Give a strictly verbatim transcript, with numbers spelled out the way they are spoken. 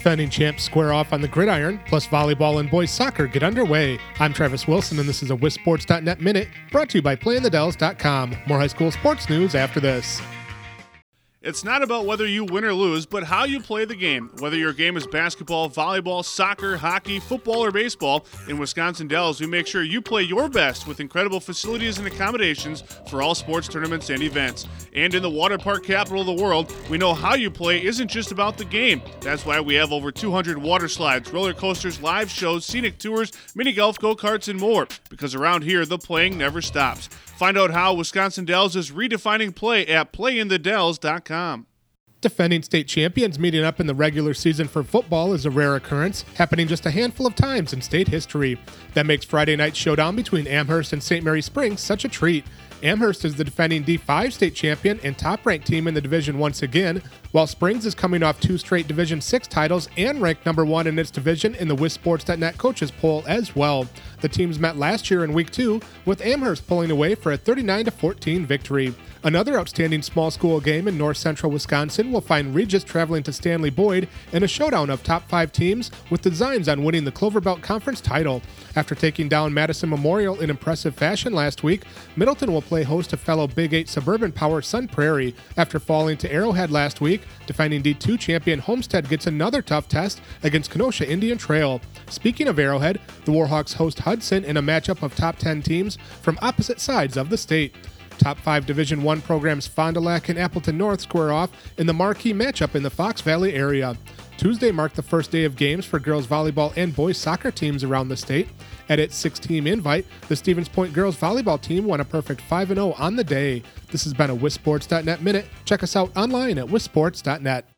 Defending champs square off on the gridiron, plus volleyball and boys soccer get underway. I'm Travis Wilson, and this is a W I S Sports dot net Minute, brought to you by Play in the Dells dot com. More high school sports news after this. It's not about whether you win or lose, but how you play the game. Whether your game is basketball, volleyball, soccer, hockey, football, or baseball, in Wisconsin Dells, we make sure you play your best with incredible facilities and accommodations for all sports tournaments and events. And in the water park capital of the world, we know how you play isn't just about the game. That's why we have over two hundred water slides, roller coasters, live shows, scenic tours, mini golf, go-karts, and more. Because around here, the playing never stops. Find out how Wisconsin Dells is redefining play at play in the dells dot com. Defending state champions meeting up in the regular season for football is a rare occurrence, happening just a handful of times in state history. That makes Friday night's showdown between Amherst and Saint Mary Springs such a treat. Amherst is the defending D five state champion and top-ranked team in the division once again, while Springs is coming off two straight Division six titles and ranked number one in its division in the W I S Sports dot net coaches poll as well. The teams met last year in week two, with Amherst pulling away for a thirty-nine to fourteen victory. Another outstanding small school game in north central Wisconsin will find Regis traveling to Stanley Boyd in a showdown of top five teams with designs on winning the Clover Belt Conference title. After taking down Madison Memorial in impressive fashion last week, Middleton will play host to fellow Big eight suburban power Sun Prairie. After falling to Arrowhead last week, defending D two champion Homestead gets another tough test against Kenosha Indian Trail. Speaking of Arrowhead, the Warhawks host Hudson in a matchup of top ten teams from opposite sides of the state. Top five Division one programs Fond du Lac and Appleton North square off in the marquee matchup in the Fox Valley area. Tuesday marked the first day of games for girls volleyball and boys soccer teams around the state. At its six-team invite, the Stevens Point girls volleyball team won a perfect five and oh on the day. This has been a W I S Sports dot net Minute. Check us out online at W I S Sports dot net.